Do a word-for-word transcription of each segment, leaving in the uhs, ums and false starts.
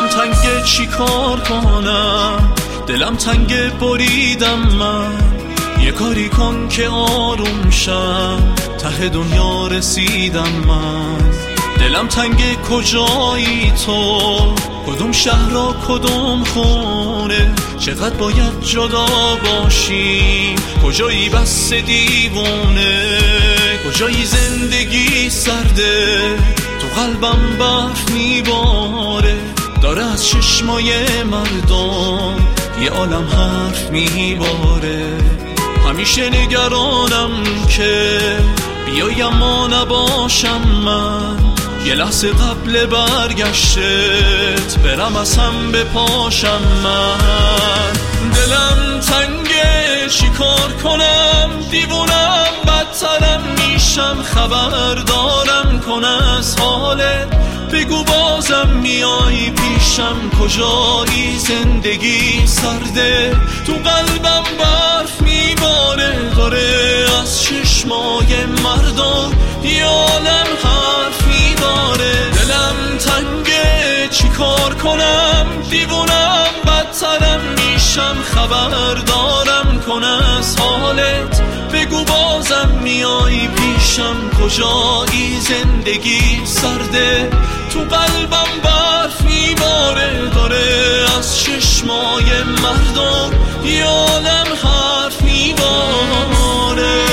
دلم تنگه چی کار کنم، دلم تنگه بریدم من، یه کاری کن که آروم شم، ته دنیا رسیدم من. دلم تنگه کجایی تو، کدوم شهر و کدوم خونه، چقدر باید جدا باشیم، کجایی بس دیوونه، کجایی زندگی سرده، تو قلبم برف میباره، داره از چشمای مردم یه عالم حرف میباره. همیشه نگرانم که بیایم ما نباشم من، یه لحظه قبل برگشتت برم از هم بپاشم من. دلم تنگه چی کار کنم، دیوونم بدترم میشم، خبر دارم کن از حالت، بگو بازم میای پیشم، کجایی زندگی سرده، تو قلبم برف میباره، داره از چشمای مردم یه عالم حرف میباره. دلم تنگه چی کار کنم، دیوونم بدترم میشم، خبر دارم کن از حالت، بگو بازم میای پیشم، کجایی زندگی سرده، تو قلبم برف میباره، داره از چشمای مردم یه عالم حرف میباره.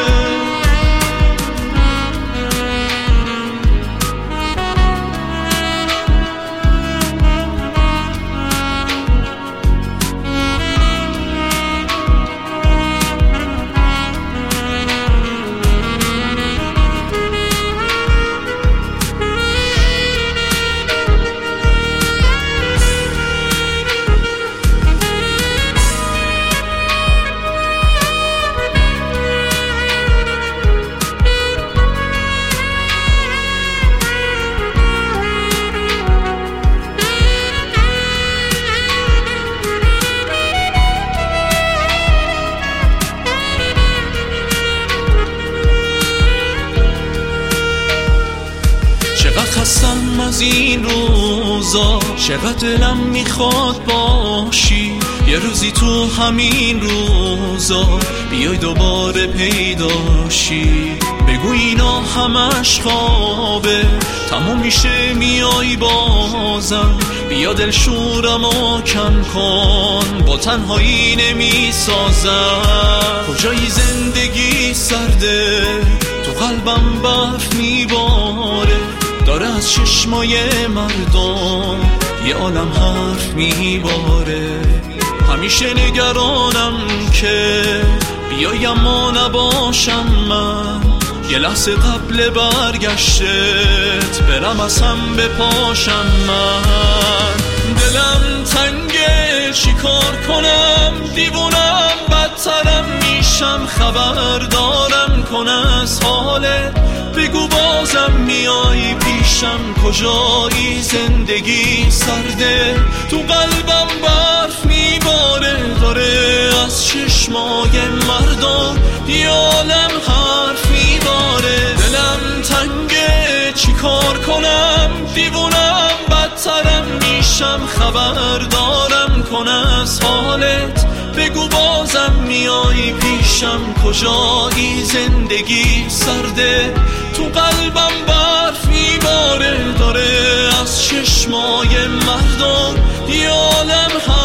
خستم از این روزا، چقدر دلم میخواد باشی، یه روزی تو همین روزا بیای دوباره پیداشی، بگو اینا همش خوابه، تموم میشه میای بازم، بیا دل شورمو کم کن، با تنهایی نمیسازم، کجایی زندگی سرده، تو قلبم برف میباره، داره از چشمای مردم یه عالم حرف میباره. همیشه نگرانم که بیایم ما نباشم من، یه لحظه قبل برگشتت برم از هم بپاشم من. دلم تنگه چی کار کنم، دیوونم بدترم میشم، خبر دارم کن از حالت، بگو بازم میای پیشم، کجایی زندگی سرده، تو قلبم برف میباره، داره از چشمای مردم یه عالم حرف میباره. دلم تنگه چی کار کنم، دیوونم بدترم میشم، خبر دارم کن از حالت، بگو بازم میای پیشم، کجایی زندگی سرده، تو قلبم برف میباره، داره از چشمای مردم یه عالم